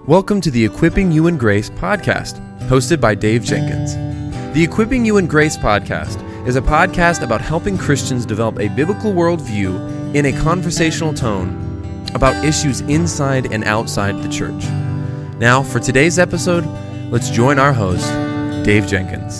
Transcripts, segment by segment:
Welcome to the Equipping You in Grace podcast, hosted by Dave Jenkins. The Equipping You in Grace podcast is a podcast about helping Christians develop a biblical worldview in a conversational tone about issues inside and outside the church. Now, for today's episode, let's join our host, Dave Jenkins.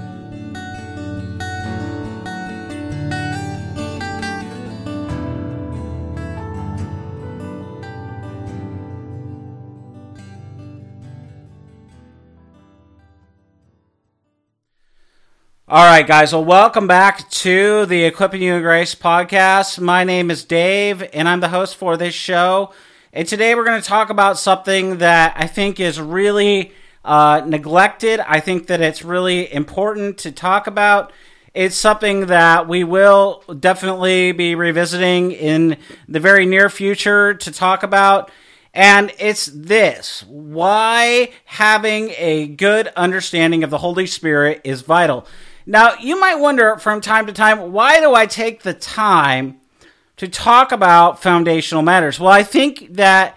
All right, guys. Well, welcome back to the Equipping You in Grace podcast. My name is Dave, and I'm the host for this show. And today we're going to talk about something that I think is really neglected. I think that it's really important to talk about. It's something that we will definitely be revisiting in the very near future to talk about. And it's this: why having a good understanding of the Holy Spirit is vital. Now, you might wonder from time to time, why do I take the time to talk about foundational matters? Well, I think that,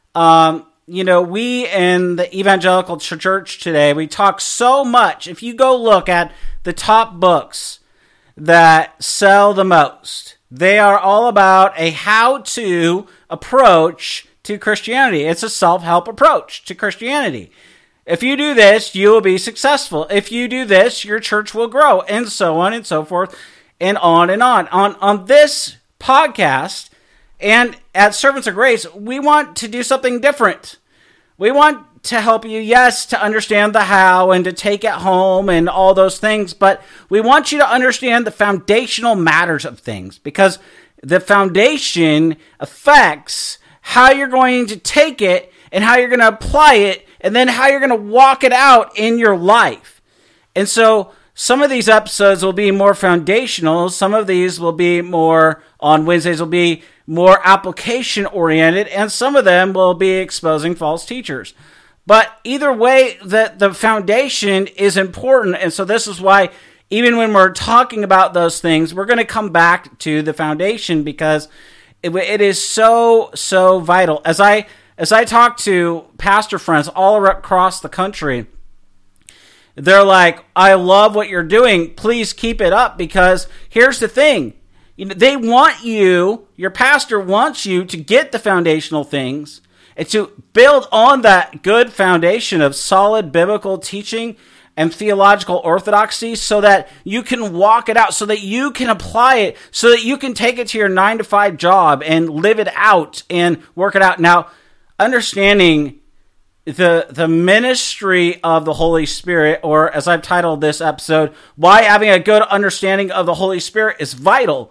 we in the evangelical church today, we talk so much. If you go look at the top books that sell the most, they are all about a how-to approach to Christianity. It's a self-help approach to Christianity. If you do this, you will be successful. If you do this, your church will grow, and so on and so forth, and on and on. On this podcast and at Servants of Grace, we want to do something different. We want to help you, yes, to understand the how and to take it home and all those things, but we want you to understand the foundational matters of things, because the foundation affects how you're going to take it and how you're going to apply it, and then how you're going to walk it out in your life. And so some of these episodes will be more foundational. Some of these will be more, on Wednesdays, will be more application-oriented, and some of them will be exposing false teachers. But either way, the foundation is important, and so this is why even when we're talking about those things, we're going to come back to the foundation, because it is so vital. As I talk to pastor friends all across the country, they're like, I love what you're doing. Please keep it up, because here's the thing. They want you, your pastor wants you to get the foundational things and to build on that good foundation of solid biblical teaching and theological orthodoxy, so that you can walk it out, so that you can apply it, so that you can take it to your 9-to-5 job and live it out and work it out. Now, understanding the ministry of the Holy Spirit, or as I've titled this episode, why having a good understanding of the Holy Spirit is vital,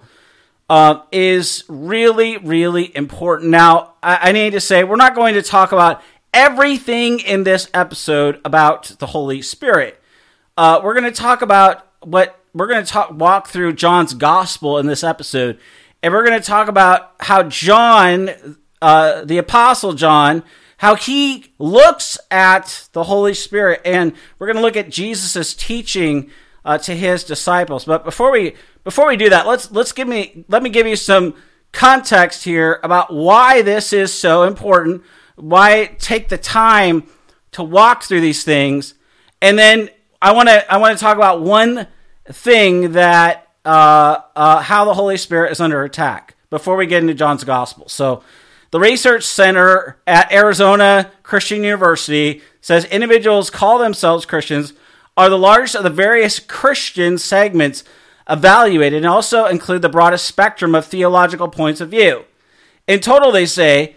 is really, really important. Now, I need to say, we're not going to talk about everything in this episode about the Holy Spirit. We're going to talk about walk through John's gospel in this episode, and we're going to talk about how John, the Apostle John, how he looks at the Holy Spirit, and we're going to look at Jesus' teaching to his disciples. But before we do that, let me give you some context here about why this is so important, why take the time to walk through these things, and then I want to talk about one thing that how the Holy Spirit is under attack before we get into John's gospel. So, the Research Center at Arizona Christian University says individuals call themselves Christians are the largest of the various Christian segments evaluated, and also include the broadest spectrum of theological points of view. In total, they say,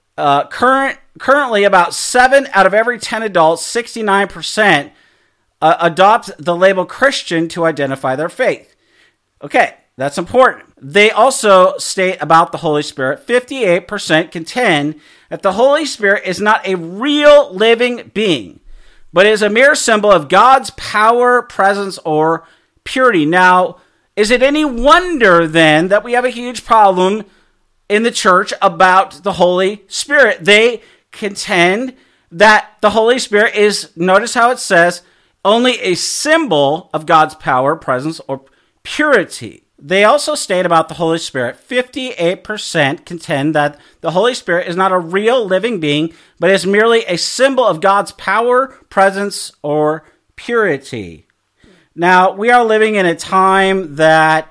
currently about 7 out of every 10 adults, 69%, adopt the label Christian to identify their faith. Okay, that's important. They also state about the Holy Spirit, 58% contend that the Holy Spirit is not a real living being, but is a mere symbol of God's power, presence, or purity. Now, is it any wonder then that we have a huge problem in the church about the Holy Spirit? They contend that the Holy Spirit is, notice how it says, only a symbol of God's power, presence, or purity. they also state about the Holy Spirit, 58% contend that the Holy Spirit is not a real living being, but is merely a symbol of God's power, presence, or purity. Now, we are living in a time where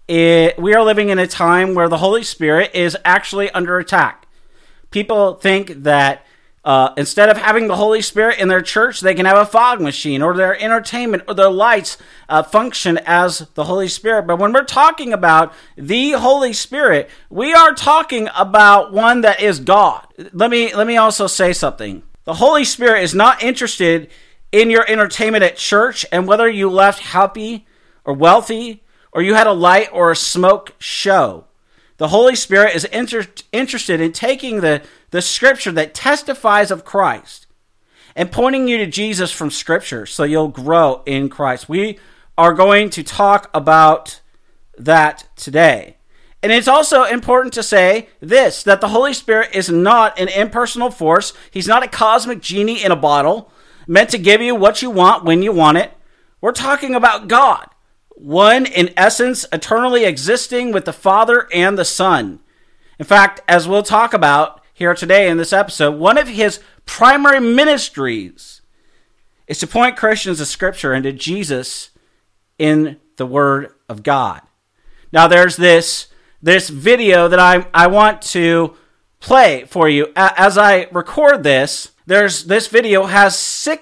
the Holy Spirit is actually under attack. People think that instead of having the Holy Spirit in their church, they can have a fog machine, or their entertainment or their lights function as the Holy Spirit. But when we're talking about the Holy Spirit, we are talking about one that is God. Let me also say something. The Holy Spirit is not interested in your entertainment at church and whether you left happy or wealthy or you had a light or a smoke show. The Holy Spirit is interested in taking the Scripture that testifies of Christ and pointing you to Jesus from Scripture so you'll grow in Christ. We are going to talk about that today. And it's also important to say this, that the Holy Spirit is not an impersonal force. He's not a cosmic genie in a bottle meant to give you what you want when you want it. We're talking about God, one in essence, eternally existing with the Father and the Son. In fact, as we'll talk about here today in this episode, one of his primary ministries is to point Christians to Scripture and to Jesus in the Word of God. Now, there's this video that I want to play for you. As I record this video has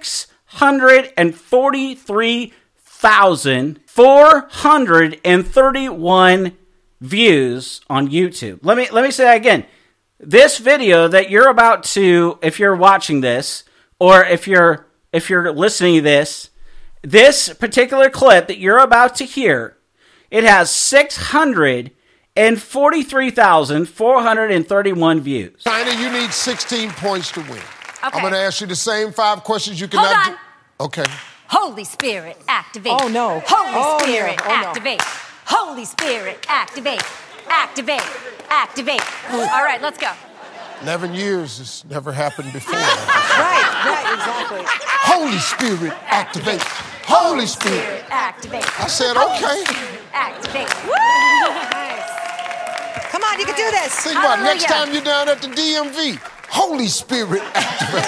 643,431 views on YouTube. Let me say that again. This video that you're about to, if you're watching this, or if you're listening to this particular clip that you're about to hear, it has 643,431 views. China, you need 16 points to win. Okay. I'm going to ask you the same 5 questions you can. Hold on. Okay. Holy Spirit, activate. Oh, no. Holy Spirit, no. Oh, no. activate. Holy Spirit, activate. Activate. Activate. All right, let's go. 11 years, this never happened before. Right, exactly. Holy Spirit, activate. Holy Spirit. Activate. I said, okay. Activate. Nice. Come on, you can do this. Think about it. Next Hallelujah. time you're down at the DMV, Holy Spirit, activate.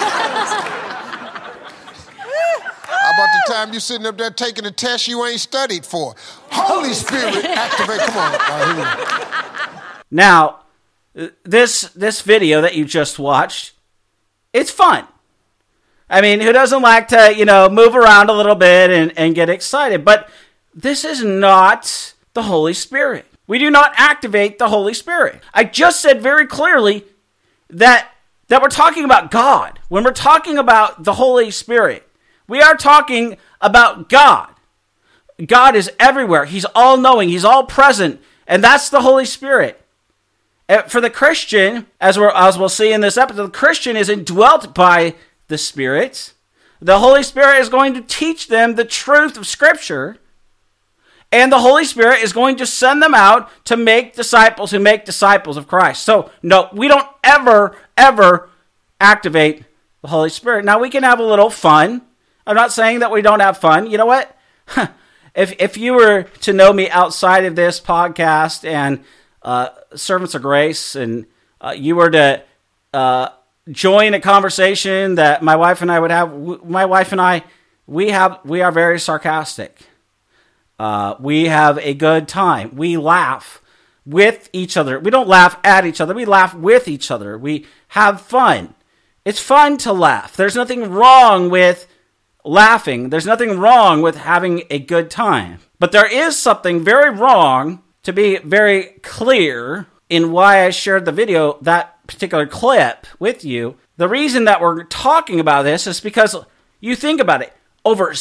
How about the time you're sitting up there taking a test you ain't studied for? Holy Spirit, activate. Come on. All right, here we go. Now, this video that you just watched, it's fun. I mean, who doesn't like to, move around a little bit and get excited? But this is not the Holy Spirit. We do not activate the Holy Spirit. I just said very clearly that we're talking about God. When we're talking about the Holy Spirit, we are talking about God. God is everywhere. He's all-knowing. He's all-present. And that's the Holy Spirit. For the Christian, as we'll see in this episode, the Christian is indwelt by the Spirit. The Holy Spirit is going to teach them the truth of Scripture. And the Holy Spirit is going to send them out to make disciples who make disciples of Christ. So, no, we don't ever activate the Holy Spirit. Now, we can have a little fun. I'm not saying that we don't have fun. You know what? If you were to know me outside of this podcast and Servants of Grace, and you were to join a conversation that my wife and I would have, my wife and I, we are very sarcastic. We have a good time. We laugh with each other. We don't laugh at each other. We laugh with each other. We have fun. It's fun to laugh. There's nothing wrong with laughing. There's nothing wrong with having a good time. But there is something very wrong, to be very clear, in why I shared the video, that particular clip with you. The reason that we're talking about this is because you think about it. Over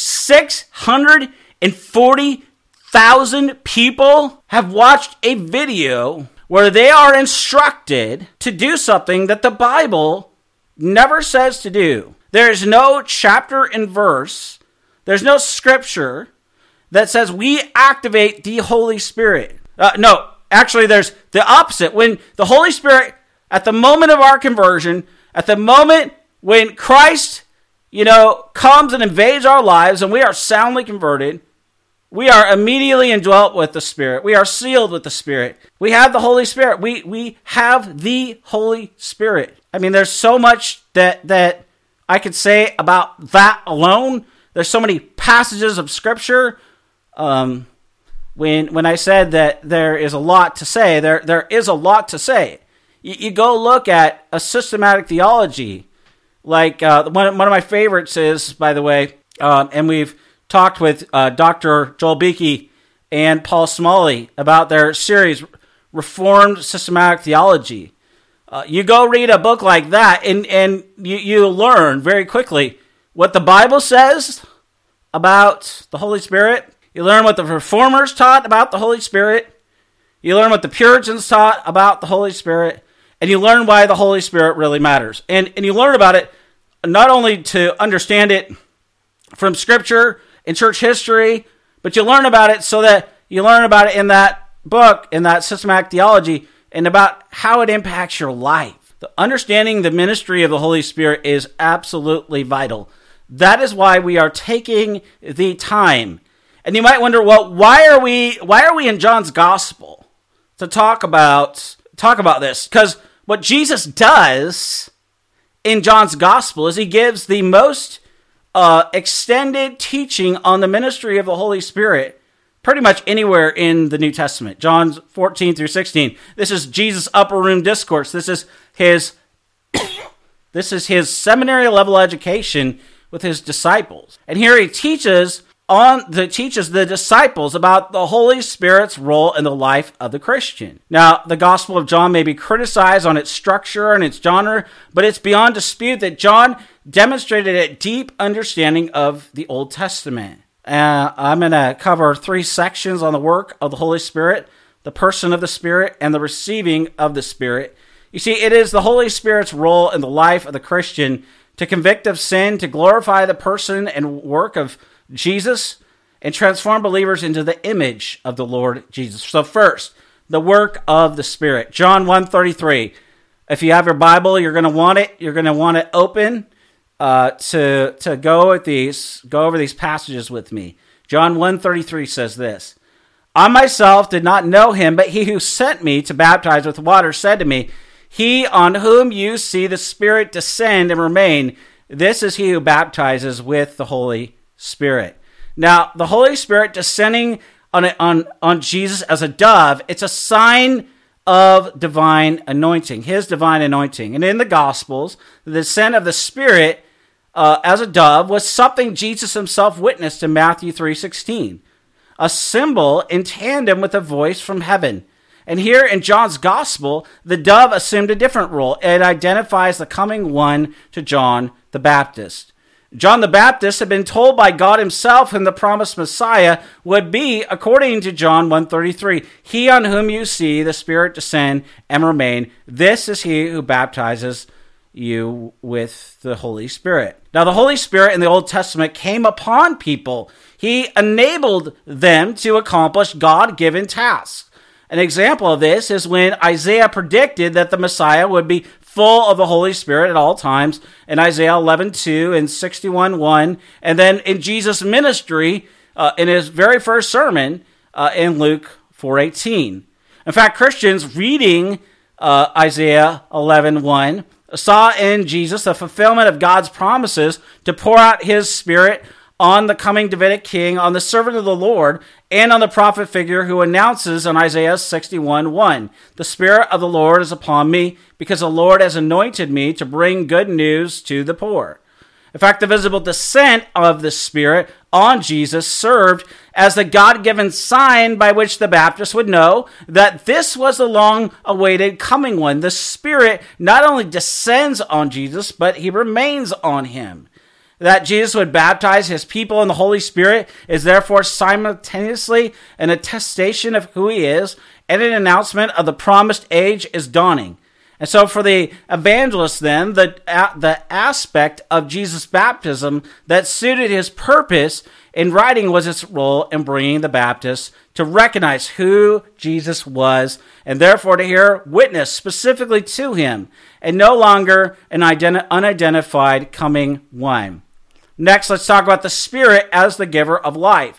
640,000 people have watched a video where they are instructed to do something that the Bible never says to do. There's no chapter and verse, there's no scripture that says we activate the Holy Spirit. No, actually there's the opposite. When the Holy Spirit, at the moment of our conversion, at the moment when Christ, comes and invades our lives and we are soundly converted, We are immediately indwelt with the Spirit. We are sealed with the Spirit. We have the Holy Spirit. We have the Holy Spirit. I mean, there's so much that I could say about that alone. There's so many passages of Scripture. When I said that there is a lot to say, there is a lot to say. You go look at a systematic theology. Like one of my favorites is, by the way, and we've talked with Dr. Joel Beakey and Paul Smalley about their series, Reformed Systematic Theology. You go read a book like that, and you learn very quickly what the Bible says about the Holy Spirit. You learn what the Reformers taught about the Holy Spirit. You learn what the Puritans taught about the Holy Spirit. And you learn why the Holy Spirit really matters. And you learn about it not only to understand it from Scripture and church history, but you learn about it so that you learn about it in that book, in that systematic theology, and about how it impacts your life. The understanding the ministry of the Holy Spirit is absolutely vital. That is why we are taking the time. And you might wonder, well, why are we in John's Gospel to talk about this? Because what Jesus does in John's Gospel is he gives the most extended teaching on the ministry of the Holy Spirit pretty much anywhere in the New Testament. John 14 through 16. This is Jesus' upper room discourse. This is his seminary level education with his disciples. And here he teaches the disciples about the Holy Spirit's role in the life of the Christian. Now, the Gospel of John may be criticized on its structure and its genre, but it's beyond dispute that John demonstrated a deep understanding of the Old Testament. I'm going to cover 3 sections on the work of the Holy Spirit, the person of the Spirit, and the receiving of the Spirit. You see, it is the Holy Spirit's role in the life of the Christian to convict of sin, to glorify the person and work of Jesus, and transform believers into the image of the Lord Jesus. So first, the work of the Spirit. John 1:33. If you have your Bible, you're going to want it. You're going to want it open to go over these passages with me. John 1:33 says this: I myself did not know him, but he who sent me to baptize with water said to me, he on whom you see the Spirit descend and remain, this is he who baptizes with the Holy Spirit. Now, the Holy Spirit descending on Jesus as a dove, it's a sign of divine anointing, his divine anointing. And in the Gospels, the descent of the Spirit as a dove was something Jesus himself witnessed in Matthew 3:16, a symbol in tandem with a voice from heaven. And here in John's Gospel, the dove assumed a different role. It identifies the coming one to John the Baptist. John the Baptist had been told by God himself whom the promised Messiah would be, according to John 1:33. He on whom you see the Spirit descend and remain, this is he who baptizes you with the Holy Spirit. Now, the Holy Spirit in the Old Testament came upon people. He enabled them to accomplish God-given tasks. An example of this is when Isaiah predicted that the Messiah would be full of the Holy Spirit at all times in Isaiah 11:2 and 61:1, and then in Jesus' ministry in his very first sermon in Luke 4:18. In fact, Christians reading Isaiah 11:1 saw in Jesus the fulfillment of God's promises to pour out his Spirit on the coming Davidic king, on the servant of the Lord, and on the prophet figure who announces in Isaiah 61:1, the Spirit of the Lord is upon me, because the Lord has anointed me to bring good news to the poor. In fact, the visible descent of the Spirit on Jesus served as the God-given sign by which the Baptists would know that this was the long-awaited coming one. The Spirit not only descends on Jesus, but he remains on him. That Jesus would baptize his people in the Holy Spirit is therefore simultaneously an attestation of who he is and an announcement of the promised age is dawning. And so for the evangelists then, the aspect of Jesus' baptism that suited his purpose in writing was its role in bringing the Baptists to recognize who Jesus was and therefore to hear witness specifically to him and no longer an unidentified coming one. Next, let's talk about the Spirit as the giver of life.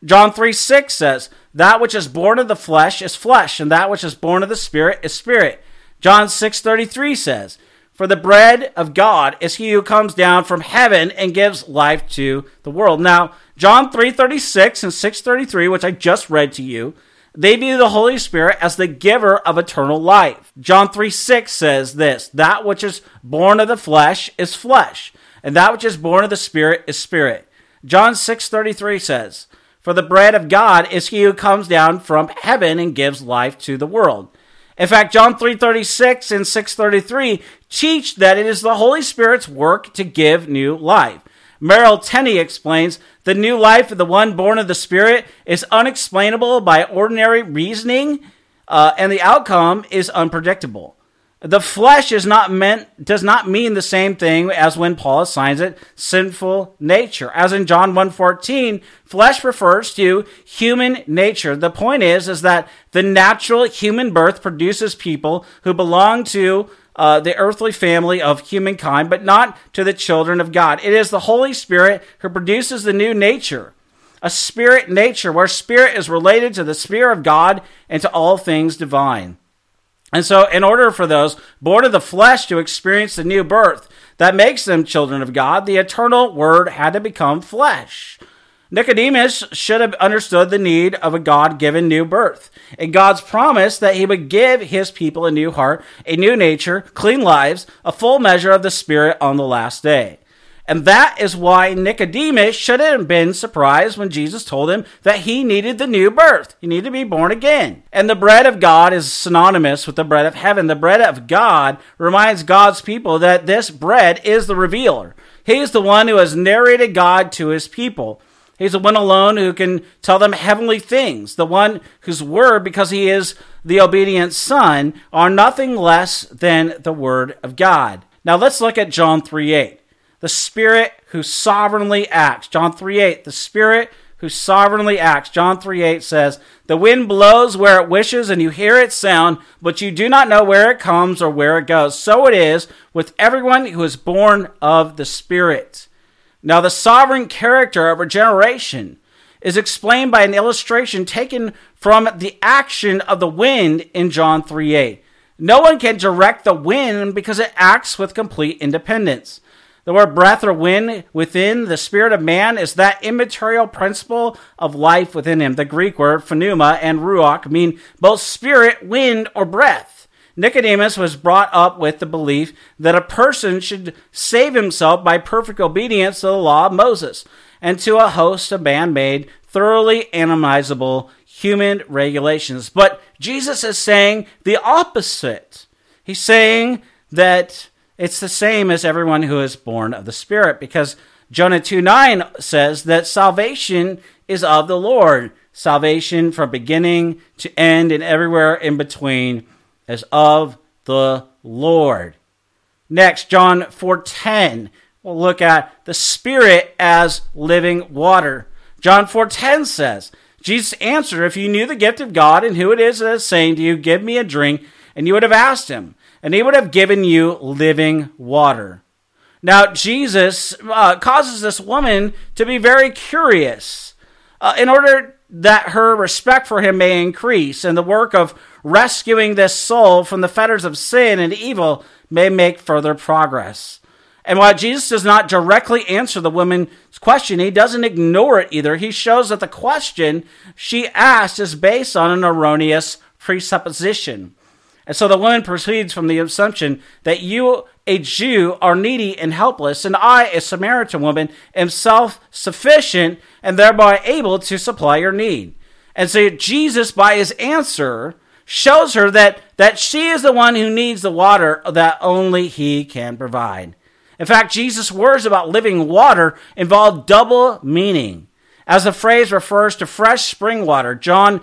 John 3:6 says, that which is born of the flesh is flesh, and that which is born of the Spirit is spirit. John 6:33 says, for the bread of God is he who comes down from heaven and gives life to the world. Now, John 3:36 and 6:33, which I just read to you, they view the Holy Spirit as the giver of eternal life. John 3:6 says this, that which is born of the flesh is flesh, and that which is born of the Spirit is spirit. John 6:33 says, for the bread of God is he who comes down from heaven and gives life to the world. In fact, John 3:36 and 6:33 teach that it is the Holy Spirit's work to give new life. Merrill Tenney explains, the new life of the one born of the Spirit is unexplainable by ordinary reasoning, and the outcome is unpredictable. The flesh does not mean the same thing as when Paul assigns it sinful nature. As in John 1:14, flesh refers to human nature. The point is that the natural human birth produces people who belong to the earthly family of humankind, but not to the children of God. It is the Holy Spirit who produces the new nature, a spirit nature where spirit is related to the Spirit of God and to all things divine. And so in order for those born of the flesh to experience the new birth that makes them children of God, the eternal Word had to become flesh. Nicodemus should have understood the need of a God-given new birth and God's promise that he would give his people a new heart, a new nature, clean lives, a full measure of the Spirit on the last day. And that is why Nicodemus shouldn't have been surprised when Jesus told him that he needed the new birth. He needed to be born again. And the bread of God is synonymous with the bread of heaven. The bread of God reminds God's people that this bread is the revealer. He is the one who has narrated God to his people. He's the one alone who can tell them heavenly things. The one whose word, because he is the obedient Son, are nothing less than the word of God. Now let's look at John 3:8. The Spirit who sovereignly acts. John 3:8, the Spirit who sovereignly acts. John 3:8 says, the wind blows where it wishes and you hear its sound, but you do not know where it comes or where it goes. So it is with everyone who is born of the Spirit. Now the sovereign character of regeneration is explained by an illustration taken from the action of the wind in John 3:8. No one can direct the wind because it acts with complete independence. The word breath or wind within the spirit of man is that immaterial principle of life within him. The Greek word pneuma and ruach mean both spirit, wind, or breath. Nicodemus was brought up with the belief that a person should save himself by perfect obedience to the law of Moses and to a host of man-made, thoroughly analyzable human regulations. But Jesus is saying the opposite. He's saying that it's the same as everyone who is born of the Spirit, because Jonah 2:9 says that salvation is of the Lord. Salvation from beginning to end and everywhere in between is of the Lord. Next, John 4:10. We'll look at the Spirit as living water. John 4:10 says, Jesus answered, if you knew the gift of God and who it is that is saying to you, give me a drink, and you would have asked him, and he would have given you living water. Now, Jesus causes this woman to be very curious in order that her respect for him may increase and the work of rescuing this soul from the fetters of sin and evil may make further progress. And while Jesus does not directly answer the woman's question, he doesn't ignore it either. He shows that the question she asked is based on an erroneous presupposition. And so the woman proceeds from the assumption that you, a Jew, are needy and helpless, and I, a Samaritan woman, am self-sufficient and thereby able to supply your need. And so Jesus, by his answer, shows her that she is the one who needs the water that only he can provide. In fact, Jesus' words about living water involve double meaning, as the phrase refers to fresh spring water. John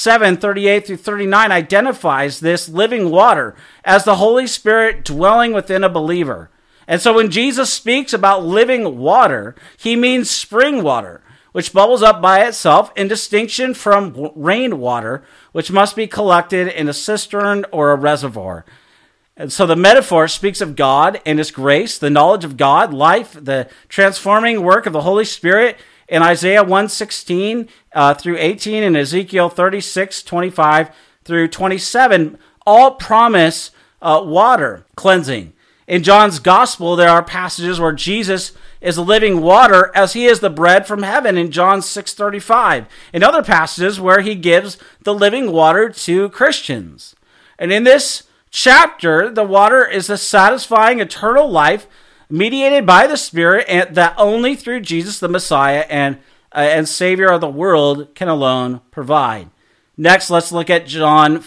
7:38-39 identifies this living water as the Holy Spirit dwelling within a believer. And so when Jesus speaks about living water, he means spring water, which bubbles up by itself in distinction from rainwater, which must be collected in a cistern or a reservoir. And so the metaphor speaks of God and his grace, the knowledge of God, life, the transforming work of the Holy Spirit in Isaiah 1:16 through 18 and Ezekiel 36:25 through 27 all promise water cleansing. In John's gospel, there are passages where Jesus is living water as he is the bread from heaven in John 6:35. In other passages where he gives the living water to Christians. And in this chapter, the water is the satisfying eternal life mediated by the Spirit, and that only through Jesus the Messiah and Savior of the world can alone provide. Next, let's look at John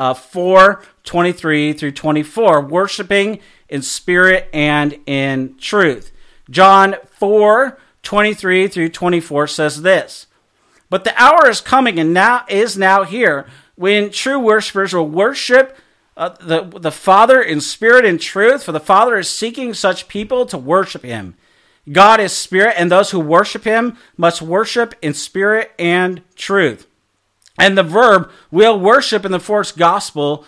4:23 through 24, worshiping in spirit and in truth. John 4:23 through 24 says this, "But the hour is coming and is now here when true worshipers will worship the Father in spirit and truth, for the Father is seeking such people to worship him. God is spirit, and those who worship him must worship in spirit and truth." And the verb will worship in the fourth gospel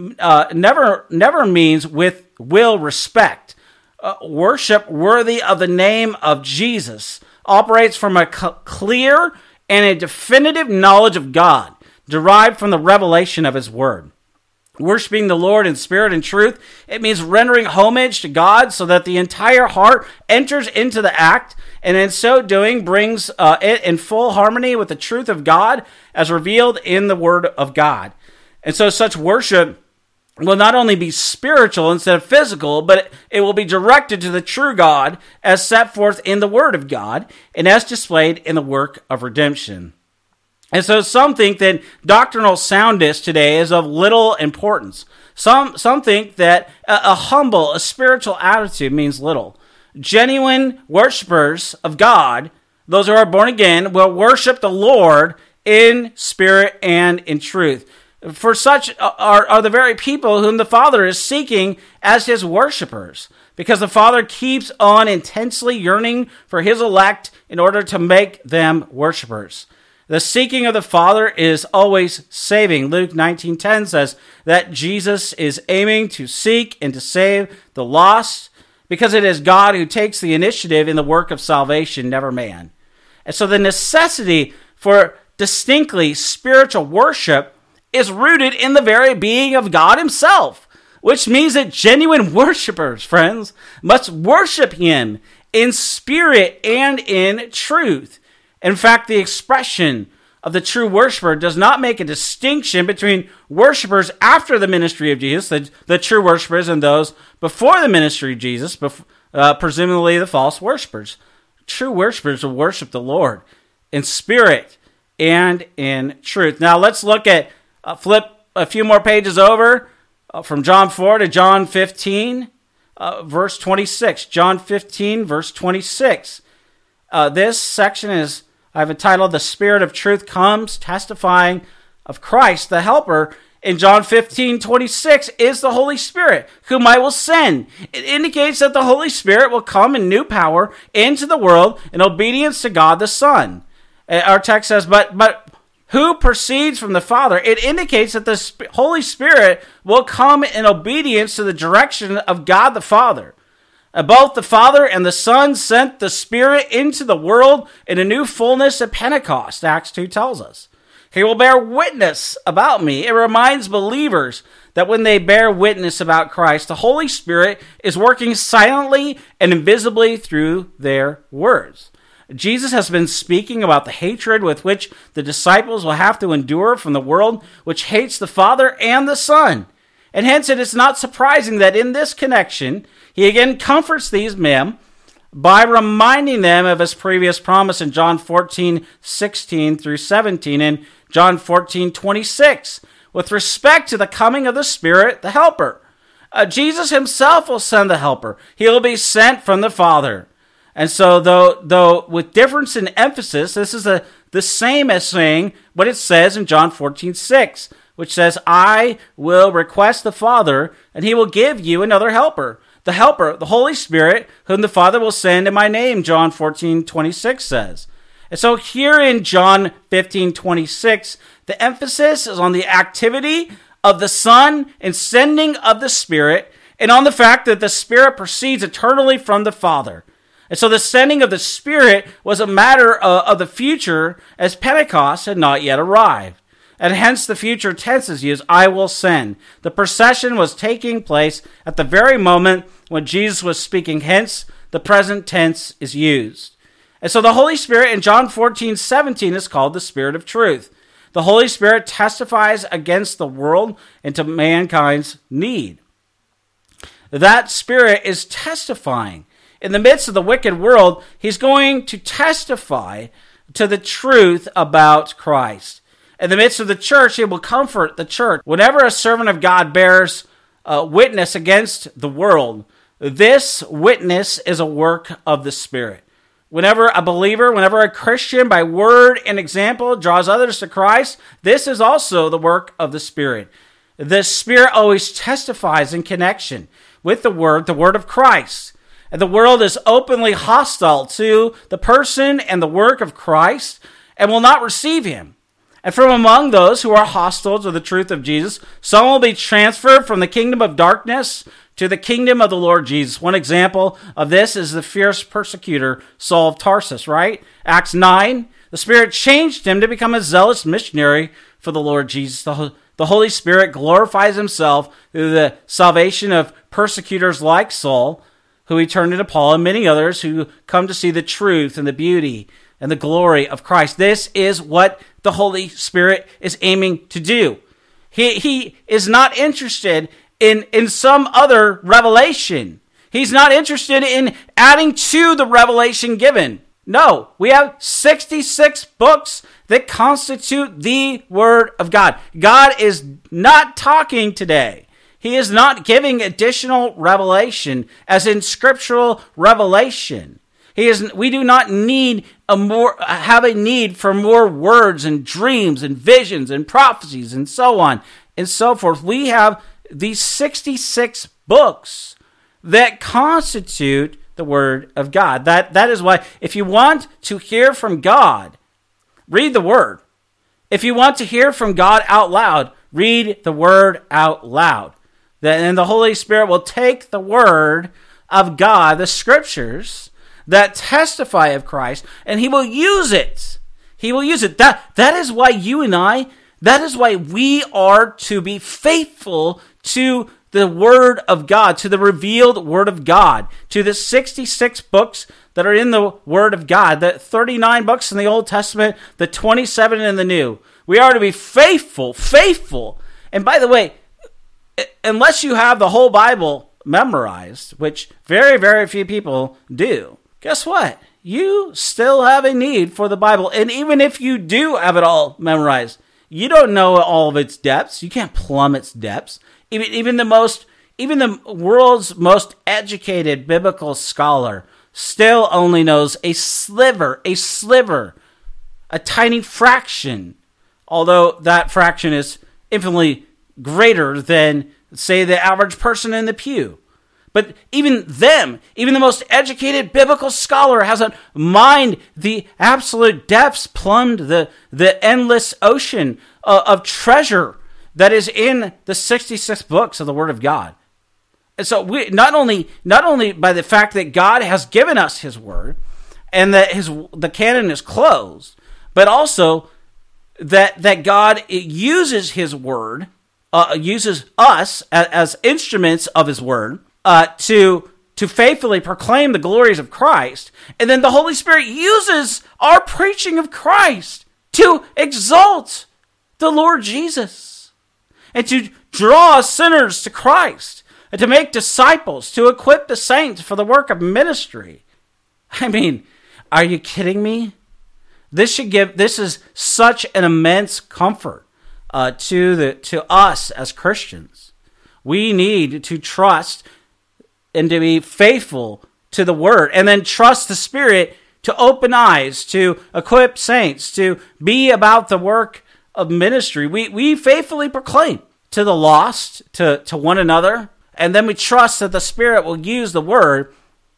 never means with will respect. Worship worthy of the name of Jesus operates from a clear and a definitive knowledge of God, derived from the revelation of his word. Worshiping the Lord in spirit and truth, it means rendering homage to God so that the entire heart enters into the act, and in so doing brings it in full harmony with the truth of God as revealed in the word of God. And so such worship will not only be spiritual instead of physical, but it will be directed to the true God as set forth in the word of God and as displayed in the work of redemption. And so some think that doctrinal soundness today is of little importance. Some think that a humble, a spiritual attitude means little. Genuine worshipers of God, those who are born again, will worship the Lord in spirit and in truth. For such are the very people whom the Father is seeking as his worshipers, because the Father keeps on intensely yearning for his elect in order to make them worshipers. The seeking of the Father is always saving. Luke 19:10 says that Jesus is aiming to seek and to save the lost, because it is God who takes the initiative in the work of salvation, never man. And so the necessity for distinctly spiritual worship is rooted in the very being of God himself, which means that genuine worshipers, friends, must worship him in spirit and in truth. In fact, the expression of the true worshiper does not make a distinction between worshipers after the ministry of Jesus, the true worshipers, and those before the ministry of Jesus, presumably the false worshipers. True worshipers will worship the Lord in spirit and in truth. Now let's look at, flip a few more pages over from John 4 to John 15, verse 26. John 15, verse 26. This section I've entitled, "The Spirit of Truth Comes, Testifying of Christ, the Helper." In John 15:26 is the Holy Spirit, whom I will send. It indicates that the Holy Spirit will come in new power into the world in obedience to God the Son. Our text says, but who proceeds from the Father? It indicates that the Holy Spirit will come in obedience to the direction of God the Father. Both the Father and the Son sent the Spirit into the world in a new fullness at Pentecost, Acts 2 tells us. He will bear witness about me. It reminds believers that when they bear witness about Christ, the Holy Spirit is working silently and invisibly through their words. Jesus has been speaking about the hatred with which the disciples will have to endure from the world which hates the Father and the Son. And hence it is not surprising that in this connection, he again comforts these men by reminding them of his previous promise in John 14:16 through 17 and John 14:26 with respect to the coming of the Spirit, the Helper. Jesus himself will send the Helper. He will be sent from the Father. And so though with difference in emphasis, this is the same as saying what it says in John 14:6, which says, "I will request the Father, and he will give you another helper. The Helper, the Holy Spirit, whom the Father will send in my name," John 14:26 says. And so here in John 15:26, the emphasis is on the activity of the Son in sending of the Spirit, and on the fact that the Spirit proceeds eternally from the Father. And so the sending of the Spirit was a matter of the future, as Pentecost had not yet arrived. And hence the future tense is used, I will send. The procession was taking place at the very moment when Jesus was speaking, hence the present tense is used. And so the Holy Spirit in John 14:17 is called the Spirit of truth. The Holy Spirit testifies against the world and to mankind's need. That Spirit is testifying. In the midst of the wicked world, he's going to testify to the truth about Christ. In the midst of the church, he will comfort the church. Whenever a servant of God bears witness against the world, this witness is a work of the Spirit. Whenever a believer, whenever a Christian, by word and example, draws others to Christ, this is also the work of the Spirit. The Spirit always testifies in connection with the word of Christ. And the world is openly hostile to the person and the work of Christ and will not receive him. And from among those who are hostile to the truth of Jesus, some will be transferred from the kingdom of darkness to the kingdom of the Lord Jesus. One example of this is the fierce persecutor, Saul of Tarsus, right? Acts 9, the Spirit changed him to become a zealous missionary for the Lord Jesus. The Holy Spirit glorifies himself through the salvation of persecutors like Saul, who he turned into Paul, and many others who come to see the truth and the beauty and the glory of Christ. This is what the Holy Spirit is aiming to do. He is not interested in some other revelation. He's not interested in adding to the revelation given. No, we have 66 books that constitute the Word of God. God is not talking today. He is not giving additional revelation, as in scriptural revelation. We do not have a need for more words and dreams and visions and prophecies and so on and so forth. We have these 66 books that constitute the Word of God. That is why, if you want to hear from God, read the Word. If you want to hear from God out loud, read the Word out loud. And the Holy Spirit will take the Word of God, the Scriptures, that testify of Christ, and he will use it. He will use it. That is why you and I, that is why we are to be faithful to the Word of God, to the revealed Word of God, to the 66 books that are in the Word of God, the 39 books in the Old Testament, the 27 in the New. We are to be faithful. And by the way, unless you have the whole Bible memorized, which very, very few people do, guess what? You still have a need for the Bible. And even if you do have it all memorized, you don't know all of its depths. You can't plumb its depths. Even the world's most educated biblical scholar still only knows a sliver, a tiny fraction, although that fraction is infinitely greater than, say, the average person in the pew. But even the most educated biblical scholar hasn't mined the absolute depths, plumbed the endless ocean of treasure that is in the 66 books of the Word of God. And so we not only by the fact that God has given us His Word and that the canon is closed, but also that God uses His Word, uses us as instruments of His Word to faithfully proclaim the glories of Christ, and then the Holy Spirit uses our preaching of Christ to exalt the Lord Jesus and to draw sinners to Christ and to make disciples, to equip the saints for the work of ministry. I mean, are you kidding me? This is such an immense comfort to us as Christians. We need to trust and to be faithful to the Word, and then trust the Spirit to open eyes, to equip saints, to be about the work of ministry. We faithfully proclaim to the lost, to one another, and then we trust that the Spirit will use the Word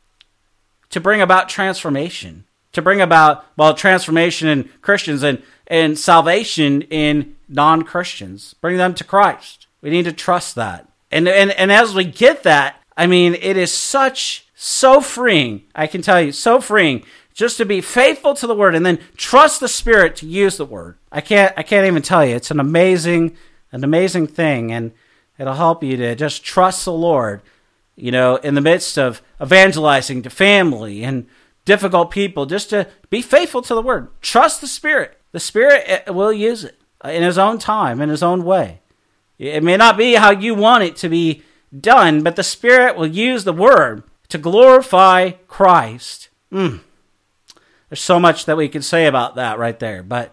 to bring about transformation, to bring about, transformation in Christians and salvation in non-Christians. Bring them to Christ. We need to trust that. And as we get that, I mean, it is such So freeing, I can tell you, so freeing, just to be faithful to the word and then trust the Spirit to use the word. I can't even tell you. It's an amazing thing, and it'll help you to just trust the Lord, in the midst of evangelizing to family and difficult people, just to be faithful to the word. Trust the Spirit. The Spirit will use it in His own time, in His own way. It may not be how you want it to be done, but the Spirit will use the word to glorify Christ. There's so much that we can say about that right there. But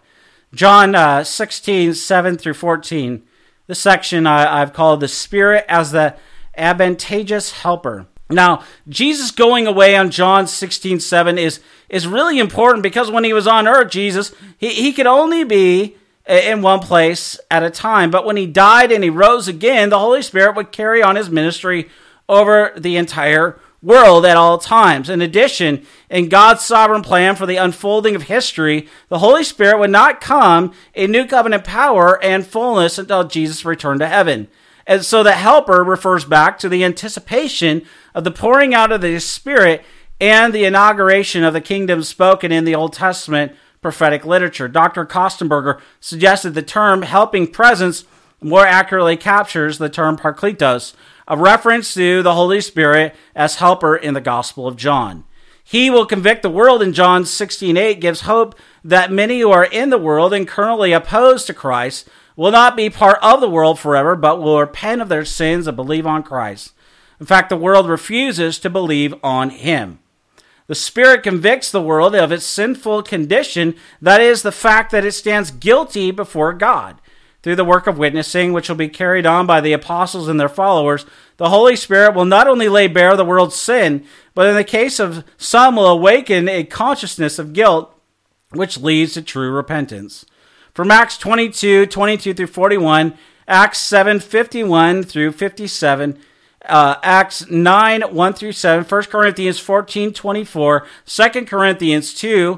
John 16, 7 through 14, this section I've called the Spirit as the advantageous helper. Now, Jesus going away on John 16, 7 is really important because when He was on earth, Jesus, he could only be in one place at a time. But when He died and He rose again, the Holy Spirit would carry on His ministry over the entire world at all times. In addition, in God's sovereign plan for the unfolding of history, the Holy Spirit would not come in new covenant power and fullness until Jesus returned to heaven. And so the helper refers back to the anticipation of the pouring out of the Spirit and the inauguration of the kingdom spoken in the Old Testament prophetic literature. Dr. Kostenberger suggested the term helping presence more accurately captures the term Parakletos, a reference to the Holy Spirit as helper in the Gospel of John. He will convict the world in John 16:8 gives hope that many who are in the world and currently opposed to Christ will not be part of the world forever, but will repent of their sins and believe on Christ. In fact, the world refuses to believe on Him. The Spirit convicts the world of its sinful condition, that is, the fact that it stands guilty before God. Through the work of witnessing, which will be carried on by the apostles and their followers, the Holy Spirit will not only lay bare the world's sin, but in the case of some will awaken a consciousness of guilt, which leads to true repentance. From Acts 22 through 41, Acts 7, 51 through 57, Acts 9, 1 through 7, 1 Corinthians 14, 24, 2 Corinthians 2,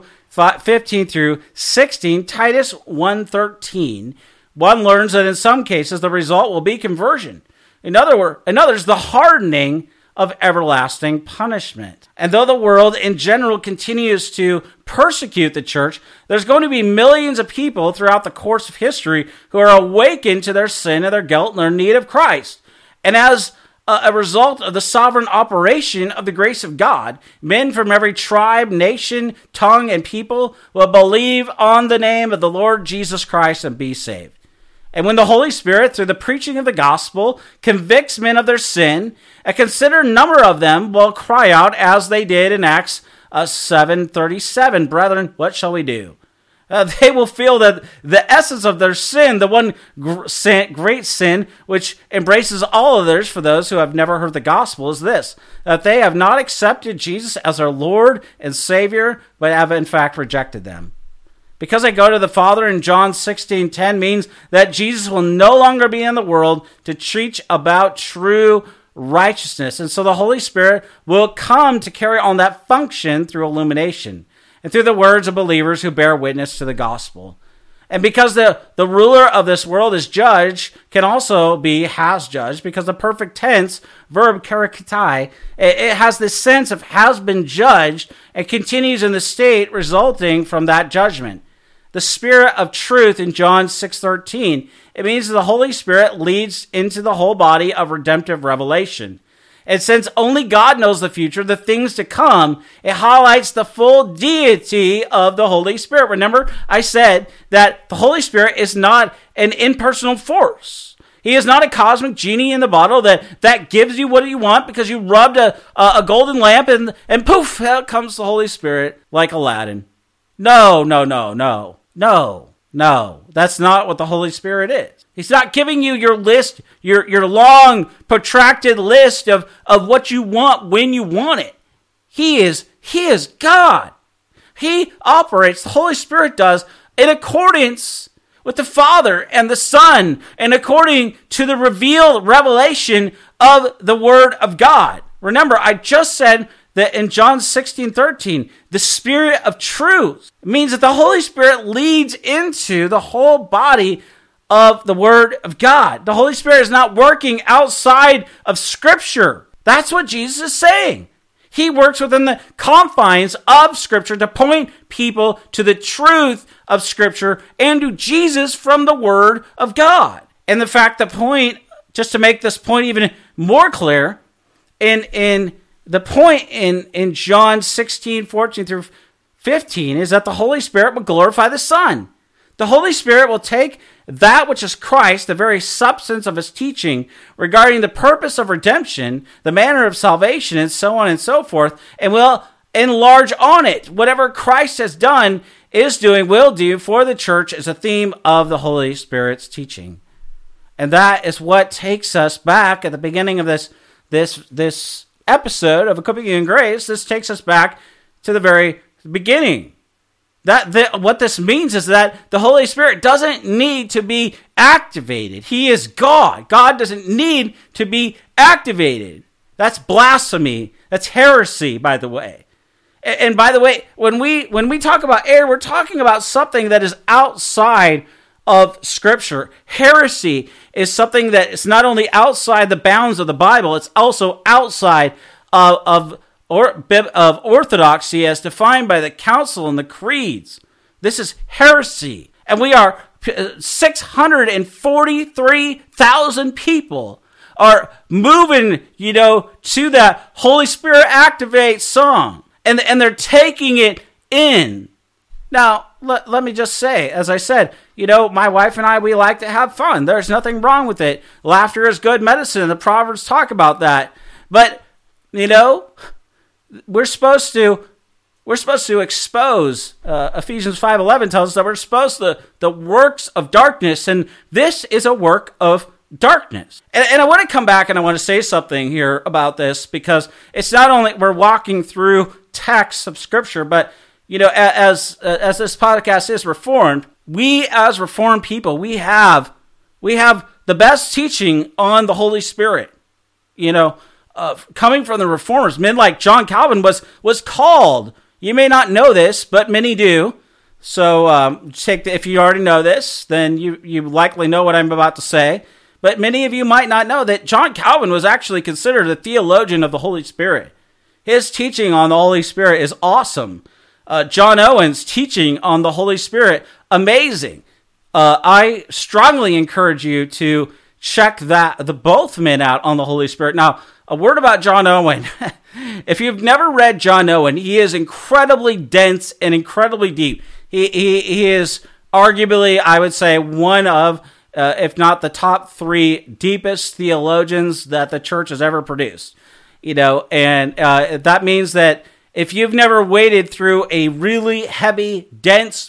15 through 16, Titus 1, 13, one learns that in some cases the result will be conversion. In others, the hardening of everlasting punishment. And though the world in general continues to persecute the church, there's going to be millions of people throughout the course of history who are awakened to their sin and their guilt and their need of Christ. And as a result of the sovereign operation of the grace of God, men from every tribe, nation, tongue, and people will believe on the name of the Lord Jesus Christ and be saved. And when the Holy Spirit, through the preaching of the gospel, convicts men of their sin, a considerable number of them will cry out as they did in Acts 7:37, "Brethren, what shall we do?" They will feel that the essence of their sin, the one great sin which embraces all others for those who have never heard the gospel, is this, that they have not accepted Jesus as their Lord and Savior, but have in fact rejected them. Because I go to the Father in John 16:10 means that Jesus will no longer be in the world to teach about true righteousness. And so the Holy Spirit will come to carry on that function through illumination and through the words of believers who bear witness to the gospel. And because the ruler of this world is judged, can also be has judged, because the perfect tense verb karakatai, it has this sense of has been judged and continues in the state resulting from that judgment. The Spirit of truth in John 6:13, it means that the Holy Spirit leads into the whole body of redemptive revelation. And since only God knows the future, the things to come, it highlights the full deity of the Holy Spirit. Remember, I said that the Holy Spirit is not an impersonal force. He is not a cosmic genie in the bottle that gives you what you want because you rubbed a golden lamp and poof, out comes the Holy Spirit like Aladdin. No. That's not what the Holy Spirit is. He's not giving you your list, your long, protracted list of what you want when you want it. He is God. He operates, the Holy Spirit does, in accordance with the Father and the Son, and according to the revealed revelation of the Word of God. Remember, I just said that in John 16:13, the Spirit of truth means that the Holy Spirit leads into the whole body of the Word of God. The Holy Spirit is not working outside of Scripture. That's what Jesus is saying. He works within the confines of Scripture to point people to the truth of Scripture and to Jesus from the Word of God. And the fact, the point, just to make this point even more clear, in the point in John 16, 14 through 15 is that the Holy Spirit will glorify the Son. The Holy Spirit will take that which is Christ, the very substance of his teaching regarding the purpose of redemption, the manner of salvation, and so on and so forth, and will enlarge on it. Whatever Christ has done, is doing, will do for the church is a theme of the Holy Spirit's teaching. And that is what takes us back at the beginning of this episode of Equipping You in Grace. This takes us back to the very beginning. What this means is that the Holy Spirit doesn't need to be activated. He is God. God doesn't need to be activated. That's blasphemy. That's heresy, by the way. And by the way, when we talk about error, we're talking about something that is outside of Scripture. Heresy is something that is not only outside the bounds of the Bible, it's also outside of orthodoxy as defined by the council and the creeds. This is heresy. And we are 643,000 people are moving, to that Holy Spirit Activate song. And they're taking it in. Now, let me just say, as I said, my wife and I, we like to have fun. There's nothing wrong with it. Laughter is good medicine. The Proverbs talk about that. But, we're supposed to expose. Ephesians 5:11 tells us that we're supposed to the works of darkness, and this is a work of darkness. And I want to come back and I want to say something here about this, because it's not only we're walking through texts of Scripture, but as this podcast is Reformed, we as Reformed people, we have the best teaching on the Holy Spirit. Coming from the Reformers, men like John Calvin was called. You may not know this, but many do. So if you already know this, then you likely know what I'm about to say. But many of you might not know that John Calvin was actually considered a theologian of the Holy Spirit. His teaching on the Holy Spirit is awesome. John Owen's teaching on the Holy Spirit, amazing. I strongly encourage you to check the both men out on the Holy Spirit. Now, a word about John Owen. If you've never read John Owen, he is incredibly dense and incredibly deep. He is arguably, I would say, one of, if not the top 3 deepest theologians that the church has ever produced. And that means that if you've never waded through a really heavy, dense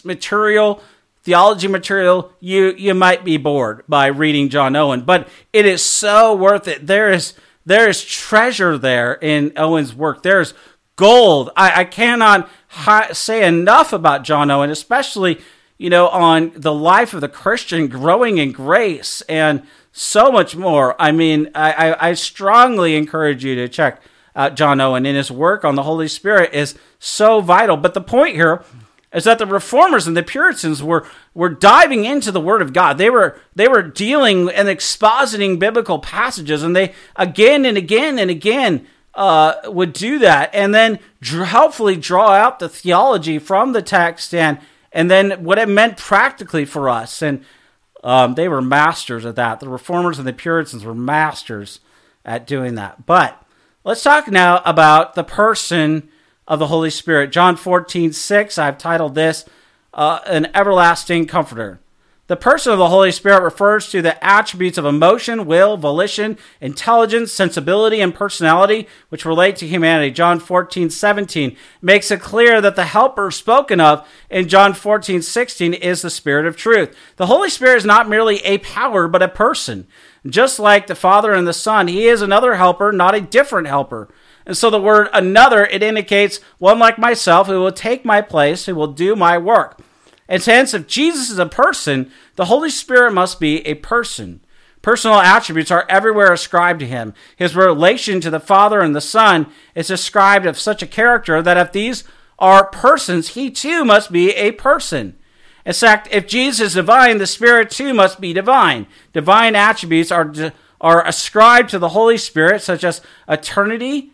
theology material, you might be bored by reading John Owen. But it is so worth it. There is treasure there in Owen's work. There's gold. I cannot say enough about John Owen, especially, on the life of the Christian, growing in grace, and so much more. I mean, I strongly encourage you to check out John Owen, and his work on the Holy Spirit is so vital. But the point here is that the Reformers and the Puritans were diving into the Word of God. They were dealing and expositing biblical passages, and they again and again and again would do that, and then helpfully draw out the theology from the text and then what it meant practically for us. And they were masters at that. The Reformers and the Puritans were masters at doing that. But let's talk now about the person of the Holy Spirit. John 14:6, I've titled this, an everlasting comforter. The person of the Holy Spirit refers to the attributes of emotion, will, volition, intelligence, sensibility, and personality, which relate to humanity. John 14:17 makes it clear that the helper spoken of in John 14:16 is the Spirit of truth. The Holy Spirit is not merely a power, but a person. Just like the Father and the Son, he is another helper, not a different helper. And so the word another, it indicates one like myself who will take my place, who will do my work. And hence, if Jesus is a person, the Holy Spirit must be a person. Personal attributes are everywhere ascribed to him. His relation to the Father and the Son is described of such a character that if these are persons, he too must be a person. In fact, if Jesus is divine, the Spirit too must be divine. Divine attributes are ascribed to the Holy Spirit, such as eternity,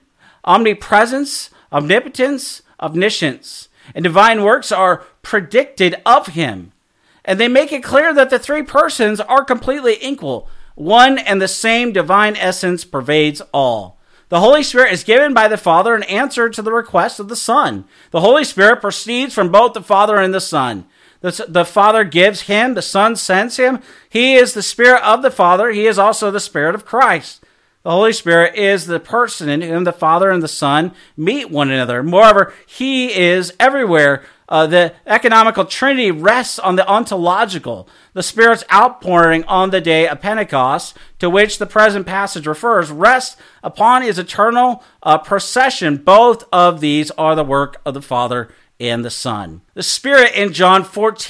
omnipresence, omnipotence, omniscience, and divine works are predicted of him. And they make it clear that the three persons are completely equal. One and the same divine essence pervades all. The Holy Spirit is given by the Father in answer to the request of the Son. The Holy Spirit proceeds from both the Father and the Son. The Father gives him, the Son sends him. He is the Spirit of the Father. He is also the Spirit of Christ. The Holy Spirit is the person in whom the Father and the Son meet one another. Moreover, he is everywhere. The economical Trinity rests on the ontological. The Spirit's outpouring on the day of Pentecost, to which the present passage refers, rests upon his eternal procession. Both of these are the work of the Father and the Son. The Spirit in John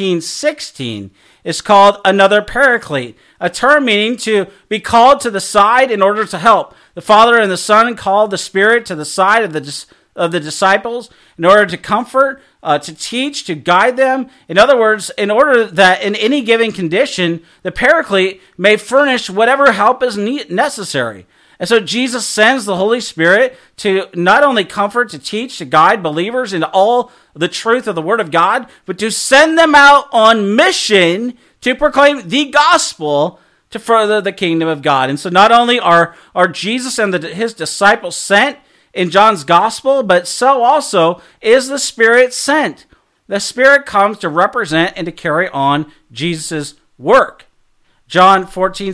14:16 is called another paraclete, a term meaning to be called to the side in order to help. The Father and the Son called the Spirit to the side of the disciples in order to comfort, to teach, to guide them. In other words, in order that in any given condition, the Paraclete may furnish whatever help is necessary. And so Jesus sends the Holy Spirit to not only comfort, to teach, to guide believers into all the truth of the Word of God, but to send them out on mission to proclaim the gospel to further the kingdom of God. And so not only are Jesus and his disciples sent in John's gospel, but so also is the Spirit sent. The Spirit comes to represent and to carry on Jesus' work. John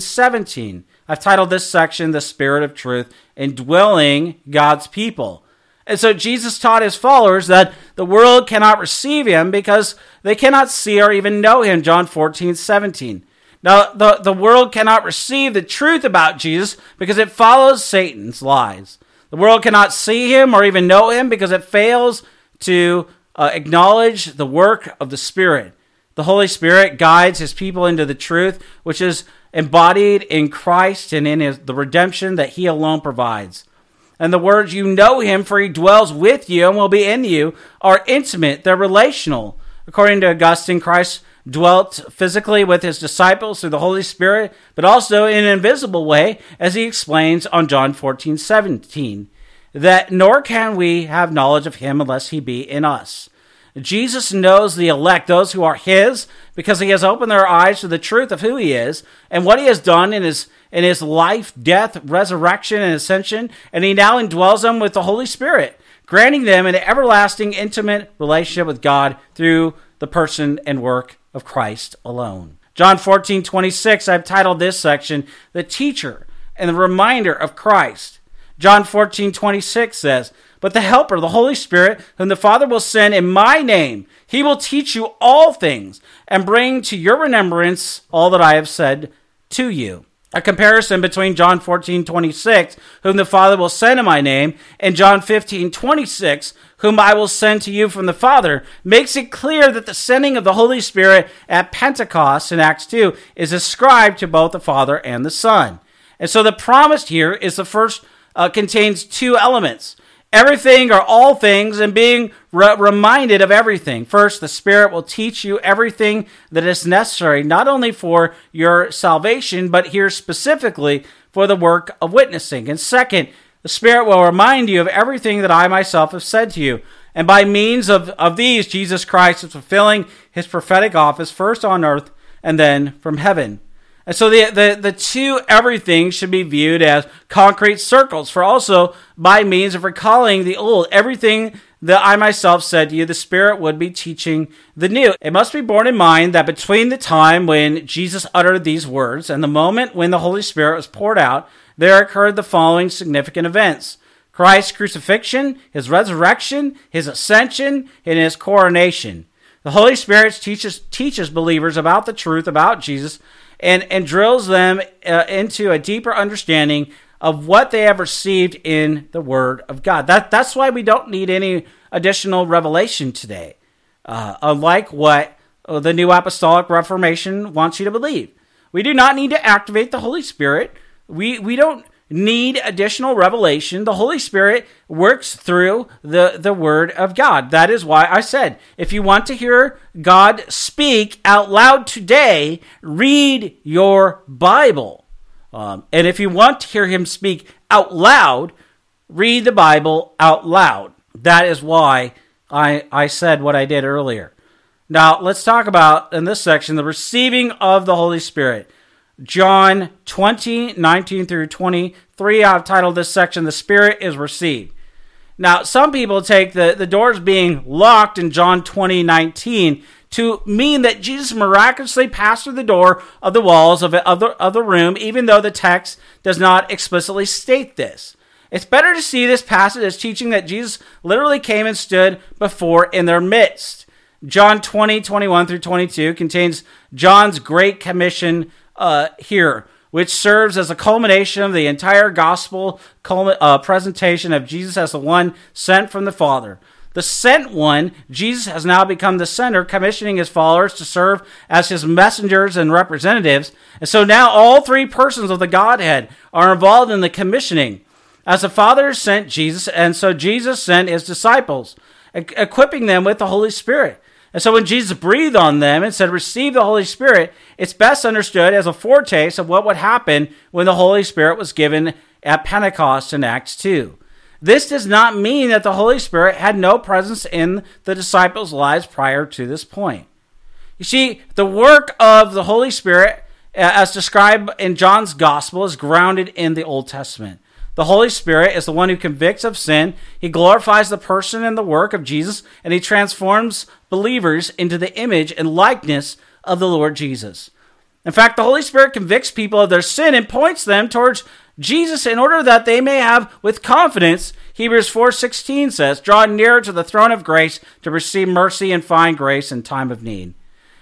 14:17. I've titled this section, The Spirit of Truth, Indwelling God's People. And so Jesus taught his followers that the world cannot receive him because they cannot see or even know him, John 14:17. Now, the world cannot receive the truth about Jesus because it follows Satan's lies. The world cannot see him or even know him because it fails to acknowledge the work of the Spirit. The Holy Spirit guides his people into the truth, which is embodied in Christ and in the redemption that he alone provides. And the words, you know him, for he dwells with you and will be in you, are intimate. They're relational. According to Augustine, Christ dwelt physically with his disciples through the Holy Spirit, but also in an invisible way, as he explains on John 14:17, that nor can we have knowledge of him unless he be in us. Jesus knows the elect, those who are his, because he has opened their eyes to the truth of who he is and what he has done in his life, death, resurrection, and ascension, and he now indwells them with the Holy Spirit, granting them an everlasting, intimate relationship with God through the person and work of Christ alone. John 14:26, I've titled this section, The Teacher and the Reminder of Christ. John 14:26 says, but the Helper, the Holy Spirit, whom the Father will send in my name, he will teach you all things and bring to your remembrance all that I have said to you. A comparison between John 14:26, whom the Father will send in my name, and John 15:26, whom I will send to you from the Father, makes it clear that the sending of the Holy Spirit at Pentecost in Acts 2 is ascribed to both the Father and the Son. And so the promise here is the first contains two elements. Everything or all things, and being reminded of everything. First, the Spirit will teach you everything that is necessary, not only for your salvation, but here specifically for the work of witnessing. And second, the Spirit will remind you of everything that I myself have said to you. And by means of these, Jesus Christ is fulfilling his prophetic office, first on earth and then from heaven. And so the two everything should be viewed as concrete circles, for also by means of recalling the old, everything that I myself said to you, the Spirit would be teaching the new. It must be borne in mind that between the time when Jesus uttered these words and the moment when the Holy Spirit was poured out, there occurred the following significant events: Christ's crucifixion, his resurrection, his ascension, and his coronation. The Holy Spirit teaches believers about the truth about Jesus and drills them into a deeper understanding of what they have received in the Word of God. That's why we don't need any additional revelation today, unlike what the New Apostolic Reformation wants you to believe. We do not need to activate the Holy Spirit. We don't need additional revelation. The Holy Spirit works through the Word of God. That is why I said, if you want to hear God speak out loud today, read your Bible. And if you want to hear him speak out loud, read the Bible out loud. That is why I said what I did earlier. Now, let's talk about, in this section, the receiving of the Holy Spirit. John 20, 19 through 23, I've titled this section, The Spirit is Received. Now, some people take the doors being locked in John 20, 19 to mean that Jesus miraculously passed through the door of the walls of the room, even though the text does not explicitly state this. It's better to see this passage as teaching that Jesus literally came and stood before in their midst. John 20, 21 through 22 contains John's Great Commission here, which serves as a culmination of the entire gospel presentation of Jesus as the one sent from the Father. The sent one, Jesus has now become the sender, commissioning his followers to serve as his messengers and representatives. And so now all three persons of the Godhead are involved in the commissioning. As the Father sent Jesus, and so Jesus sent his disciples, equipping them with the Holy Spirit. And so when Jesus breathed on them and said, receive the Holy Spirit, it's best understood as a foretaste of what would happen when the Holy Spirit was given at Pentecost in Acts 2. This does not mean that the Holy Spirit had no presence in the disciples' lives prior to this point. You see, the work of the Holy Spirit, as described in John's Gospel, is grounded in the Old Testament. The Holy Spirit is the one who convicts of sin. He glorifies the person and the work of Jesus, and he transforms believers into the image and likeness of the Lord Jesus. In fact, the Holy Spirit convicts people of their sin and points them towards Jesus in order that they may have with confidence, Hebrews 4:16 says, draw nearer to the throne of grace to receive mercy and find grace in time of need.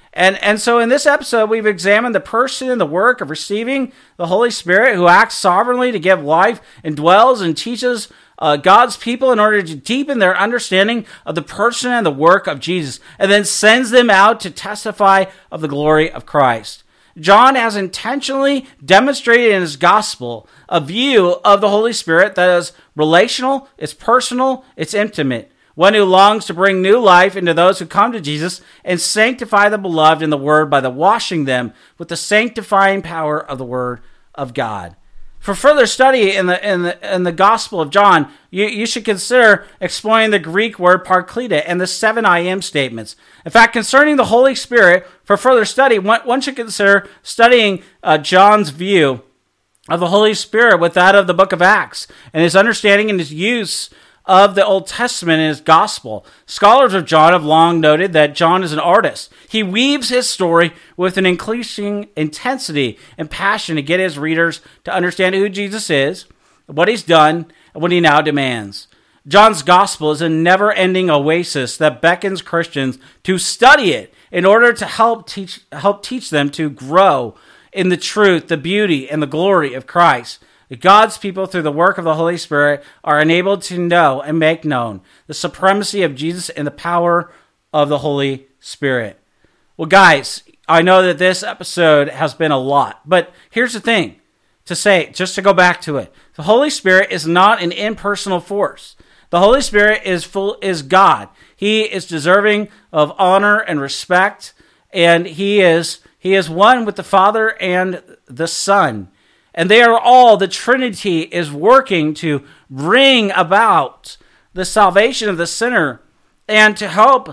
And so in this episode, we've examined the person and the work of receiving the Holy Spirit, who acts sovereignly to give life and dwells and teaches God's people in order to deepen their understanding of the person and the work of Jesus, and then sends them out to testify of the glory of Christ. John has intentionally demonstrated in his gospel a view of the Holy Spirit that is relational, it's personal, it's intimate. One who longs to bring new life into those who come to Jesus and sanctify the beloved in the Word by the washing them with the sanctifying power of the Word of God. For further study in the Gospel of John, you should consider exploring the Greek word parklete and the 7 I am statements. In fact, concerning the Holy Spirit, for further study, one should consider studying John's view of the Holy Spirit with that of the book of Acts and his understanding and his use of the Old Testament in his gospel. Scholars of John have long noted that John is an artist. He weaves his story with an increasing intensity and passion to get his readers to understand who Jesus is, what he's done, and what he now demands. John's gospel is a never-ending oasis that beckons Christians to study it in order to help teach them to grow in the truth, the beauty, and the glory of Christ. God's people, through the work of the Holy Spirit, are enabled to know and make known the supremacy of Jesus and the power of the Holy Spirit. Well, guys, I know that this episode has been a lot, but here's the thing to say, just to go back to it. The Holy Spirit is not an impersonal force. The Holy Spirit is God. He is deserving of honor and respect, and he is one with the Father and the Son. And they are all, the Trinity is working to bring about the salvation of the sinner and to help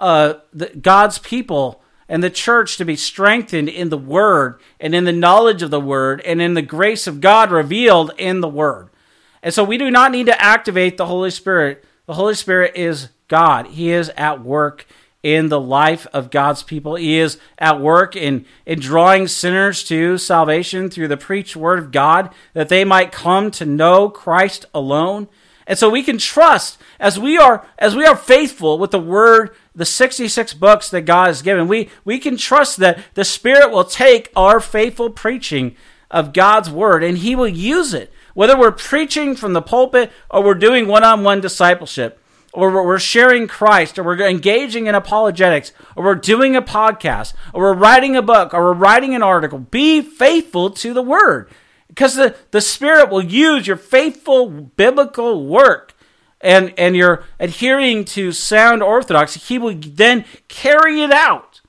God's people and the church to be strengthened in the Word and in the knowledge of the Word and in the grace of God revealed in the Word. And so we do not need to activate the Holy Spirit. The Holy Spirit is God. He is at work in the life of God's people. He is at work in drawing sinners to salvation through the preached word of God, that they might come to know Christ alone. And so we can trust, as we are faithful with the word, the 66 books that God has given, we can trust that the Spirit will take our faithful preaching of God's word and he will use it, whether we're preaching from the pulpit or we're doing one-on-one discipleship, or we're sharing Christ, or we're engaging in apologetics, or we're doing a podcast, or we're writing a book, or we're writing an article. Be faithful to the Word, because the Spirit will use your faithful biblical work, and you're adhering to sound orthodoxy. He will then carry it out.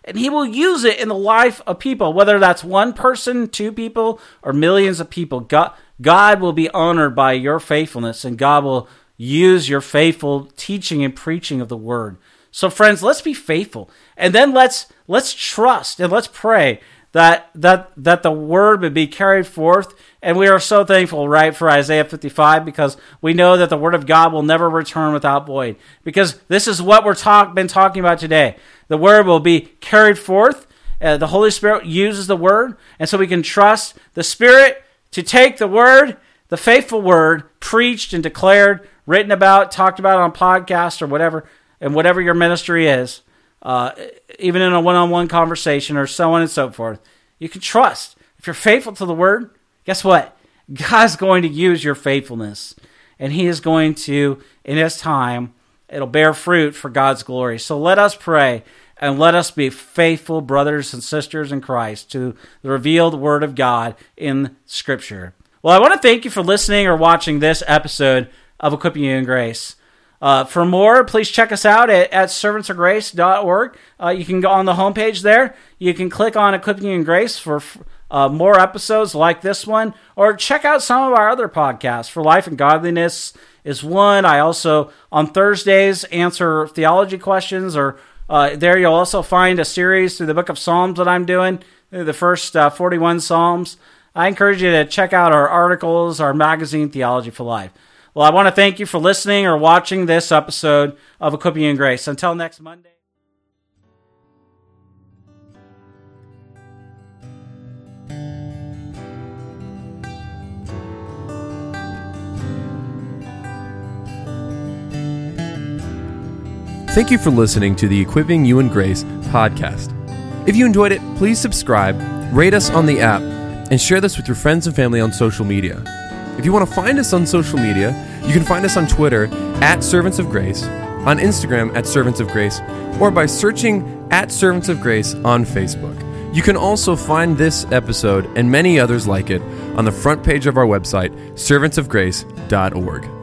and he will use it in the life of people, whether that's one person, two people, or millions of people. God will be honored by your faithfulness, and God will use your faithful teaching and preaching of the word. So friends, let's be faithful, and then let's trust and let's pray that the word would be carried forth. And we are so thankful, right, for Isaiah 55, because we know that the word of God will never return without void. Because this is what we're been talking about today. The word will be carried forth. The Holy Spirit uses the word, and so we can trust the Spirit to take the word, the faithful word, preached and declared, written about, talked about on podcasts or whatever, and whatever your ministry is, even in a one-on-one conversation or so on and so forth. You can trust. If you're faithful to the word, guess what? God's going to use your faithfulness, and he is going to, in his time, it'll bear fruit for God's glory. So let us pray, and let us be faithful brothers and sisters in Christ to the revealed word of God in Scripture. Well, I want to thank you for listening or watching this episode of Equipping You in Grace. For more, please check us out at servantsofgrace.org. You can go on the homepage there. You can click on Equipping You in Grace for more episodes like this one, or check out some of our other podcasts. For Life and Godliness is one. I also, on Thursdays, answer theology questions, or there you'll also find a series through the book of Psalms that I'm doing, through the first 41 Psalms. I encourage you to check out our articles, our magazine, Theology for Life. Well, I want to thank you for listening or watching this episode of Equipping You in Grace. Until next Monday. Thank you for listening to the Equipping You in Grace podcast. If you enjoyed it, please subscribe, rate us on the app, and share this with your friends and family on social media. If you want to find us on social media, you can find us on Twitter at Servants of Grace, on Instagram at Servants of Grace, or by searching at Servants of Grace on Facebook. You can also find this episode and many others like it on the front page of our website, servantsofgrace.org.